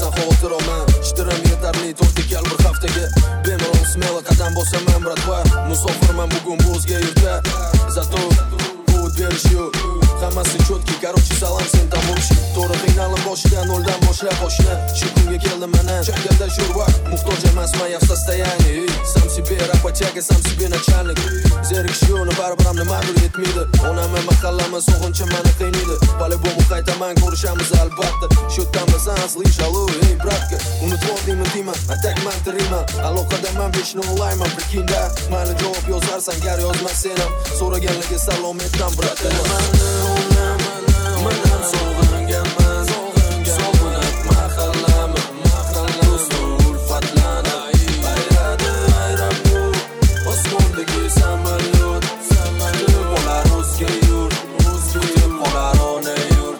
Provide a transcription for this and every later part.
qilmasan xavotir olman. Ishtirim yetarli 4 gal bir haftaga. Bemalol smelo qadam bosaman bratva. Musofirman bugun bu o'zga yurtda. Zato umid berish yo'q. Hammasi chotki, короче, salam sen tamoshi. To'g'ri qiynalib boshidan noldan boshlab boshla. Shu kunga keldim mana, changalda sho'rva. Muhtoj emasman я в состоянии. Сам себе работяга, сам себе начальник. Zerikish yo'lni baribir ham nimadir yetmaydi. Onam mahallama sog'inchi meni qiynaydi. По-любому qaytaman ko'rishamiz albatta. Shu yerdanmisan слышь, алло, ey братка. Unutvoldingmi deyman, atakman tirayman. Aloqadaman vechno onlineman, prekinda. Mayli javob yozarsan, gar yozma sen ham. So'raganlarga salom etdan bratka. Manam sog'inganman, sog'inib mahallama, do'stu ulfatlana. Ayradi ayrabu, osmondagi samolyot, bo'lar o'zga yurt, bo'lar ona yurt.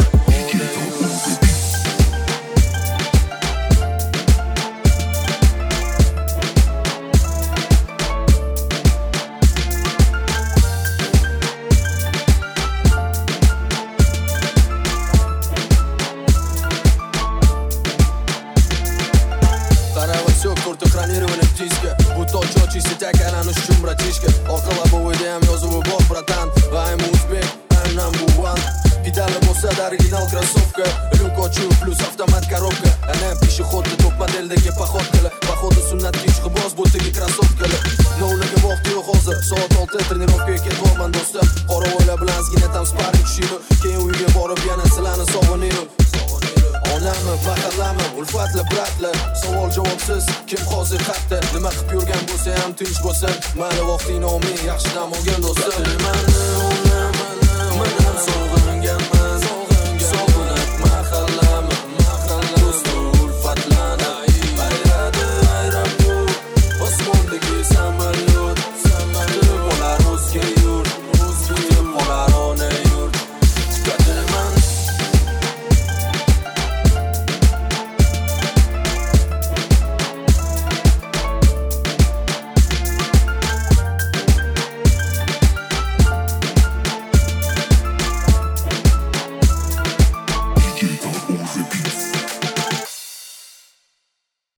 Kurto kranirованный в диске. Будто чётче сетя карану шум братишка. Около бовыдем ёзову бог братан. I'm Uzbek, I'm number one. Педали босса оригинал кроссовка. Люк очу плюс автомат коробка. Она пешеходный топ modeldagi походкали. Походу sunnatga ishqiboz bo'tigi krossovkali. Novlaga vaqt yo'q hozir. Soat 6 trenirovkaga ketyapman do'stim. Qora o'ylar bilan zginatam sparring tushiymi. Keyin uyga borib yana sizlarni sog'inayman. Onami, mahallami, ulfatli bratlar. Savol javobsiz, kim hozir xatda? Nima qilib yurgan bo'lsa ham tinch bo'lsin. Mayli vaqting nomi, yaxshi dam olgin do'stim. Manam